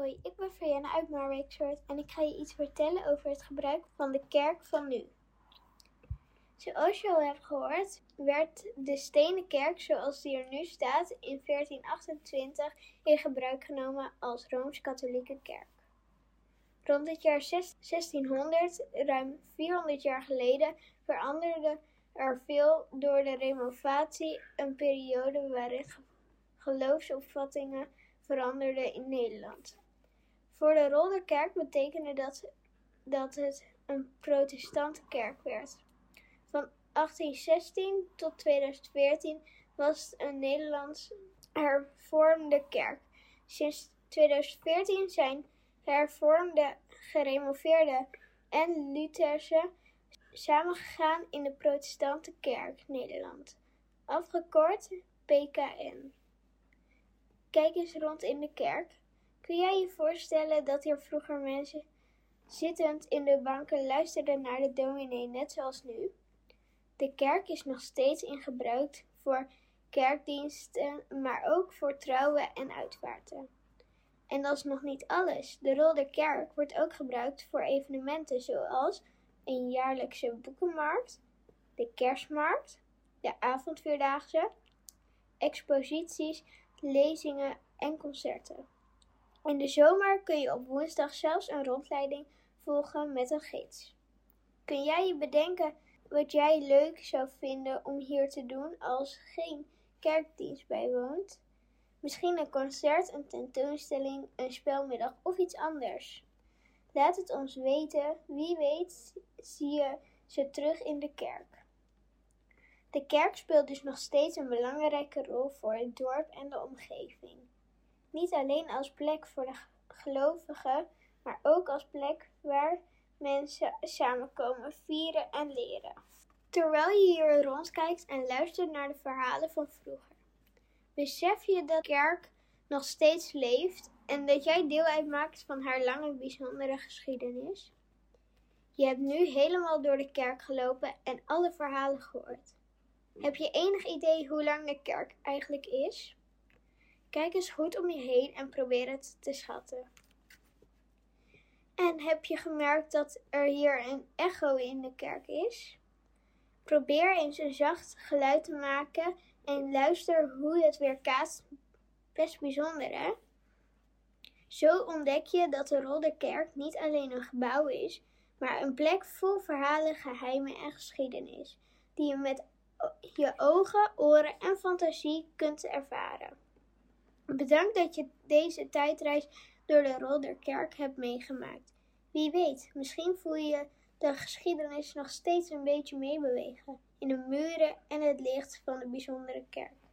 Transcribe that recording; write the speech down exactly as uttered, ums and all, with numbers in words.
Hoi, ik ben Vrienne uit Marwijksoord en ik ga je iets vertellen over het gebruik van de kerk van nu. Zoals je al hebt gehoord, werd de stenen kerk zoals die er nu staat in veertien achtentwintig in gebruik genomen als Rooms-Katholieke kerk. Rond het jaar zestienhonderd, ruim vierhonderd jaar geleden, veranderde er veel door de renovatie, een periode waarin geloofsopvattingen veranderden in Nederland. Voor de Rolderkerk betekende dat dat het een protestante kerk werd. Van achttienzestien tot tweeduizend veertien was het een Nederlands hervormde kerk. Sinds tweeduizend veertien zijn hervormde, gereformeerde en Lutherse samengegaan in de protestante kerk Nederland, afgekort P K N. Kijk eens rond in de kerk. Kun jij je voorstellen dat hier vroeger mensen zittend in de banken luisterden naar de dominee, net zoals nu? De kerk is nog steeds in gebruik voor kerkdiensten, maar ook voor trouwen en uitvaarten. En dat is nog niet alles. De Rolderkerk wordt ook gebruikt voor evenementen zoals een jaarlijkse boekenmarkt, de kerstmarkt, de avondvierdaagse, exposities, lezingen en concerten. In de zomer kun je op woensdag zelfs een rondleiding volgen met een gids. Kun jij je bedenken wat jij leuk zou vinden om hier te doen als geen kerkdienst bijwoont? Misschien een concert, een tentoonstelling, een spelmiddag of iets anders. Laat het ons weten. Wie weet zie je ze terug in de kerk. De kerk speelt dus nog steeds een belangrijke rol voor het dorp en de omgeving. Niet alleen als plek voor de gelovigen, maar ook als plek waar mensen samenkomen, vieren en leren. Terwijl je hier rondkijkt en luistert naar de verhalen van vroeger, besef je dat de kerk nog steeds leeft en dat jij deel uitmaakt van haar lange bijzondere geschiedenis? Je hebt nu helemaal door de kerk gelopen en alle verhalen gehoord. Heb je enig idee hoe lang de kerk eigenlijk is? Kijk eens goed om je heen en probeer het te schatten. En heb je gemerkt dat er hier een echo in de kerk is? Probeer eens een zacht geluid te maken en luister hoe het weerkaatst. Best bijzonder, hè? Zo ontdek je dat de Rolderkerk niet alleen een gebouw is, maar een plek vol verhalen, geheimen en geschiedenis, die je met je ogen, oren en fantasie kunt ervaren. Bedankt dat je deze tijdreis door de Rolderkerk hebt meegemaakt. Wie weet, misschien voel je de geschiedenis nog steeds een beetje meebewegen in de muren en het licht van de bijzondere kerk.